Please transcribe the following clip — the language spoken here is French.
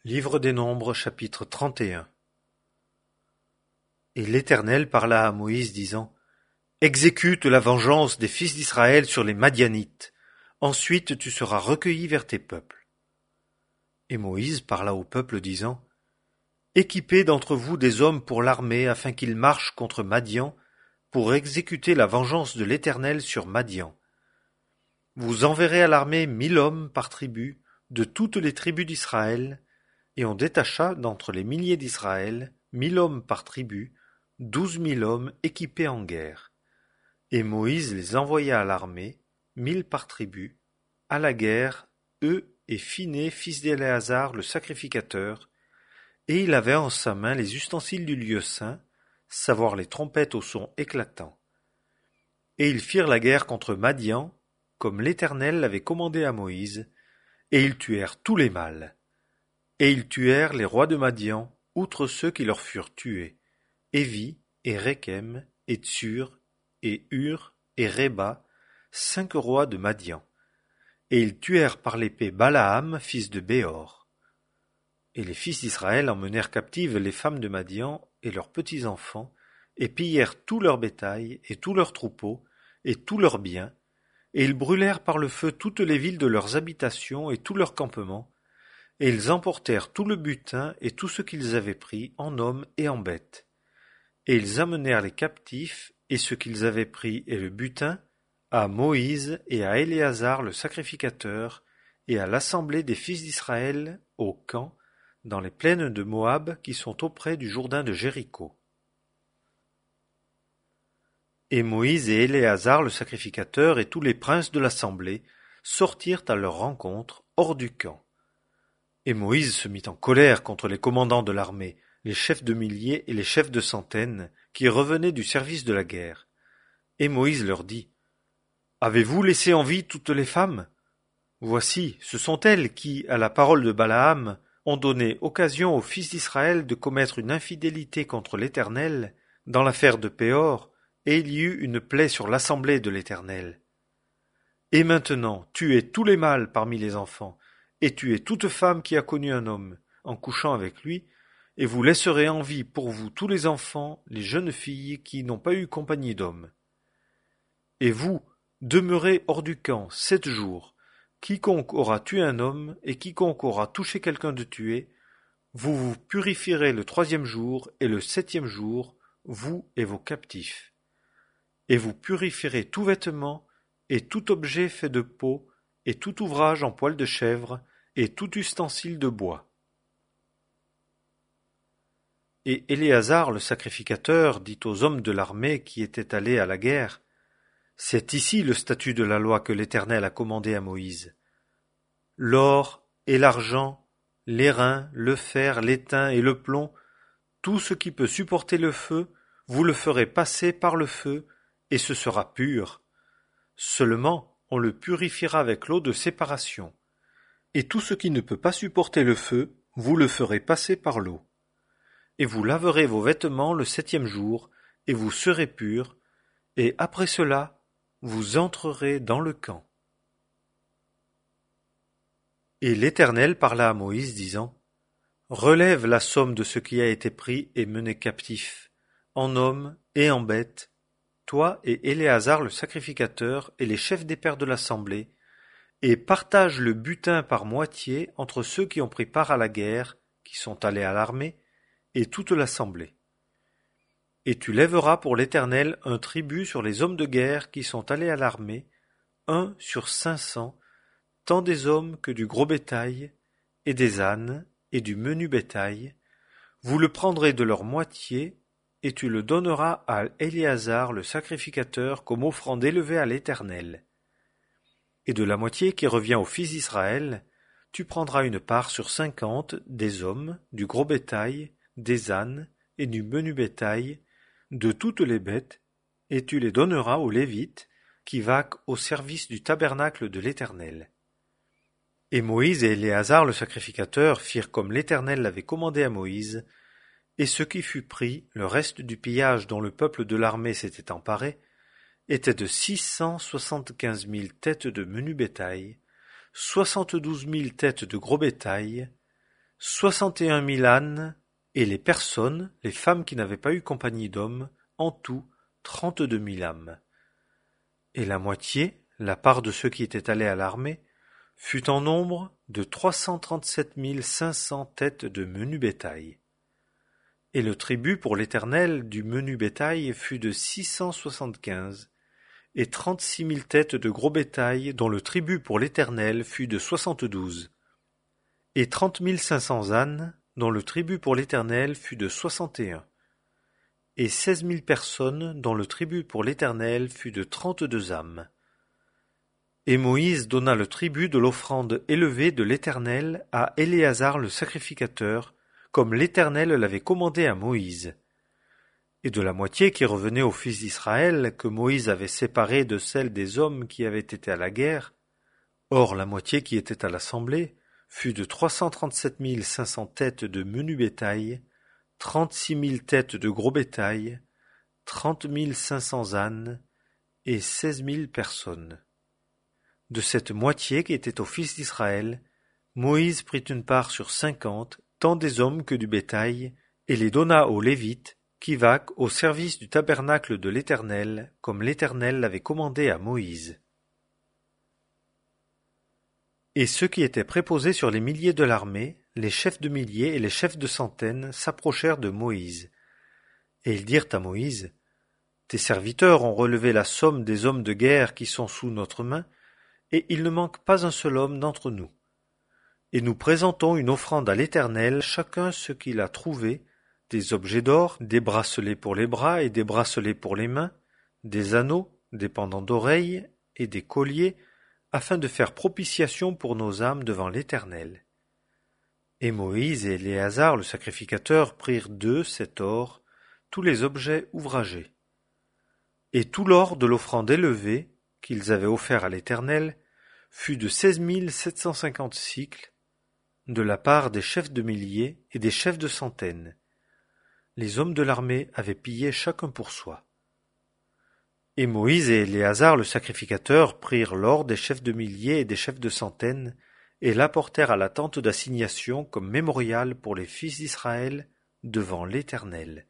Livre des Nombres, chapitre 31. Et l'Éternel parla à Moïse, disant: Exécute la vengeance des fils d'Israël sur les Madianites. Ensuite tu seras recueilli vers tes peuples. Et Moïse parla au peuple, disant: Équipez d'entre vous des hommes pour l'armée, afin qu'ils marchent contre Madian, pour exécuter la vengeance de l'Éternel sur Madian. Vous enverrez à l'armée 1000 hommes par tribu, de toutes les tribus d'Israël, et on détacha d'entre les milliers d'Israël 1000 hommes par tribu, 12 000 hommes équipés en guerre. Et Moïse les envoya à l'armée, 1000 par tribu, à la guerre, eux et Phiné, fils d'Éléazar le sacrificateur, et il avait en sa main les ustensiles du lieu saint, savoir les trompettes au son éclatant. Et ils firent la guerre contre Madian, comme l'Éternel l'avait commandé à Moïse, et ils tuèrent tous les mâles. Et ils tuèrent les rois de Madian, outre ceux qui leur furent tués, Évi, et Rékem, et Tsur, et Hur, et Réba, 5 rois de Madian. Et ils tuèrent par l'épée Balaam, fils de Béor. Et les fils d'Israël emmenèrent captives les femmes de Madian et leurs petits-enfants, et pillèrent tout leur bétail, et tous leurs troupeaux, et tous leurs biens, et ils brûlèrent par le feu toutes les villes de leurs habitations et tous leurs campements, et ils emportèrent tout le butin et tout ce qu'ils avaient pris en hommes et en bêtes. Et ils amenèrent les captifs et ce qu'ils avaient pris et le butin à Moïse et à Éléazar le sacrificateur et à l'assemblée des fils d'Israël au camp, dans les plaines de Moab qui sont auprès du Jourdain de Jéricho. Et Moïse et Éléazar le sacrificateur et tous les princes de l'assemblée sortirent à leur rencontre hors du camp. Et Moïse se mit en colère contre les commandants de l'armée, les chefs de milliers et les chefs de centaines, qui revenaient du service de la guerre. Et Moïse leur dit: Avez-vous laissé en vie toutes les femmes? Voici, ce sont elles qui, à la parole de Balaam, ont donné occasion aux fils d'Israël de commettre une infidélité contre l'Éternel, dans l'affaire de Péor, et il y eut une plaie sur l'assemblée de l'Éternel. Et maintenant, tuez tous les mâles parmi les enfants, et tuez toute femme qui a connu un homme, en couchant avec lui, et vous laisserez en vie pour vous tous les enfants, les jeunes filles qui n'ont pas eu compagnie d'homme. Et vous, demeurez hors du camp 7 jours. Quiconque aura tué un homme, et quiconque aura touché quelqu'un de tué, vous vous purifierez le 3e jour, et le 7e jour, vous et vos captifs. Et vous purifierez tout vêtement, et tout objet fait de peau, et tout ouvrage en poil de chèvre, et tout ustensile de bois. Et Éléazar le sacrificateur dit aux hommes de l'armée qui étaient allés à la guerre: C'est ici le statut de la loi que l'Éternel a commandé à Moïse. L'or et l'argent, l'airain, le fer, l'étain et le plomb, tout ce qui peut supporter le feu, vous le ferez passer par le feu, et ce sera pur. Seulement, on le purifiera avec l'eau de séparation. Et tout ce qui ne peut pas supporter le feu, vous le ferez passer par l'eau. Et vous laverez vos vêtements le 7e jour, et vous serez purs, et après cela, vous entrerez dans le camp. Et l'Éternel parla à Moïse, disant: Relève la somme de ce qui a été pris et mené captif, en hommes et en bêtes, toi et Éléazar le sacrificateur et les chefs des pères de l'assemblée, et partage le butin par moitié entre ceux qui ont pris part à la guerre, qui sont allés à l'armée, et toute l'assemblée. Et tu lèveras pour l'Éternel un tribut sur les hommes de guerre qui sont allés à l'armée, 1 sur 500, tant des hommes que du gros bétail, et des ânes, et du menu bétail. Vous le prendrez de leur moitié, et tu le donneras à Éléazar le sacrificateur comme offrande élevée à l'Éternel. Et de la moitié qui revient aux fils d'Israël, tu prendras une part sur 50 des hommes, du gros bétail, des ânes et du menu bétail, de toutes les bêtes, et tu les donneras aux Lévites, qui vaquent au service du tabernacle de l'Éternel. Et Moïse et Éléazar le sacrificateur firent comme l'Éternel l'avait commandé à Moïse, et ce qui fut pris, le reste du pillage dont le peuple de l'armée s'était emparé, était de 675 000 têtes de menu bétail, 72 000 têtes de gros bétail, 61 000 ânes, et les personnes, les femmes qui n'avaient pas eu compagnie d'hommes, en tout 32 000 âmes. Et la moitié, la part de ceux qui étaient allés à l'armée, fut en nombre de 337 500 têtes de menu bétail. Et le tribut pour l'Éternel du menu bétail fut de 675, et 36 000 têtes de gros bétail, dont le tribut pour l'Éternel fut de 72, et 30 500 ânes, dont le tribut pour l'Éternel fut de 61, et 16 000 personnes, dont le tribut pour l'Éternel fut de 32 âmes. Et Moïse donna le tribut de l'offrande élevée de l'Éternel à Éléazar le sacrificateur, comme l'Éternel l'avait commandé à Moïse. Et de la moitié qui revenait aux fils d'Israël, que Moïse avait séparée de celle des hommes qui avaient été à la guerre, or la moitié qui était à l'assemblée, fut de 337 500 têtes de menu bétail, 36 000 têtes de gros bétail, 30 500 ânes, et 16 000 personnes. De cette moitié qui était aux fils d'Israël, Moïse prit une part sur 50, tant des hommes que du bétail, et les donna aux Lévites, qui vaquent au service du tabernacle de l'Éternel, comme l'Éternel l'avait commandé à Moïse. Et ceux qui étaient préposés sur les milliers de l'armée, les chefs de milliers et les chefs de centaines, s'approchèrent de Moïse. Et ils dirent à Moïse, « Tes serviteurs ont relevé la somme des hommes de guerre qui sont sous notre main, et il ne manque pas un seul homme d'entre nous. Et nous présentons une offrande à l'Éternel, chacun ce qu'il a trouvé, des objets d'or, des bracelets pour les bras et des bracelets pour les mains, des anneaux, des pendants d'oreilles et des colliers, afin de faire propitiation pour nos âmes devant l'Éternel. » Et Moïse et Éléazar le sacrificateur prirent d'eux cet or, tous les objets ouvragés. Et tout l'or de l'offrande élevée, qu'ils avaient offert à l'Éternel, fut de 16 750 sicles, de la part des chefs de milliers et des chefs de centaines. Les hommes de l'armée avaient pillé chacun pour soi. Et Moïse et Éléazar le sacrificateur prirent l'or des chefs de milliers et des chefs de centaines, et l'apportèrent à la tente d'assignation comme mémorial pour les fils d'Israël devant l'Éternel.